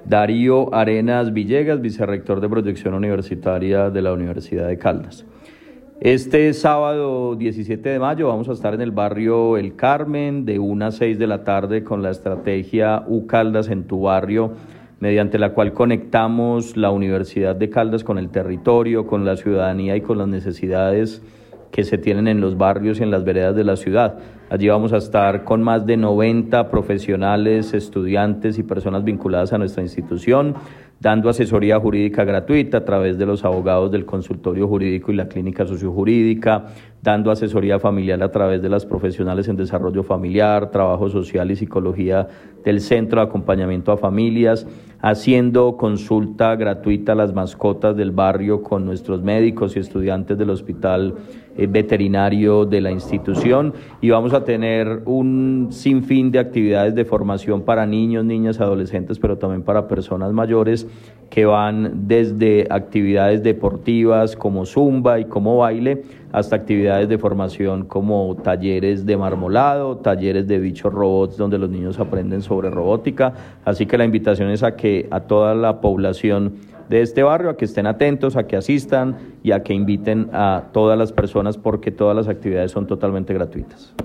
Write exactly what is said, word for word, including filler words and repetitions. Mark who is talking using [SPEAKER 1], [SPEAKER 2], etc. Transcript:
[SPEAKER 1] Darío Arenas Villegas, vicerrector de Proyección Universitaria de la Universidad de Caldas. Este sábado diecisiete de mayo vamos a estar en el barrio El Carmen de una a seis de la tarde con la estrategia U Caldas en tu barrio, mediante la cual conectamos la Universidad de Caldas con el territorio, con la ciudadanía y con las necesidades que se tienen en los barrios y en las veredas de la ciudad. Allí vamos a estar con más de noventa profesionales, estudiantes y personas vinculadas a nuestra institución, dando asesoría jurídica gratuita a través de los abogados del consultorio jurídico y la clínica sociojurídica, dando asesoría familiar a través de las profesionales en desarrollo familiar, trabajo social y psicología del Centro de Acompañamiento a Familias, haciendo consulta gratuita a las mascotas del barrio con nuestros médicos y estudiantes del hospital eh, veterinario de la institución, y vamos a tener un sinfín de actividades de formación para niños, niñas, adolescentes, pero también para personas mayores, que van desde actividades deportivas como zumba y como baile, hasta actividades de formación como talleres de marmolado, talleres de bichos robots donde los niños aprenden sobre robótica. Así que la invitación es a que a toda la población de este barrio, a que estén atentos, a que asistan y a que inviten a todas las personas, porque todas las actividades son totalmente gratuitas.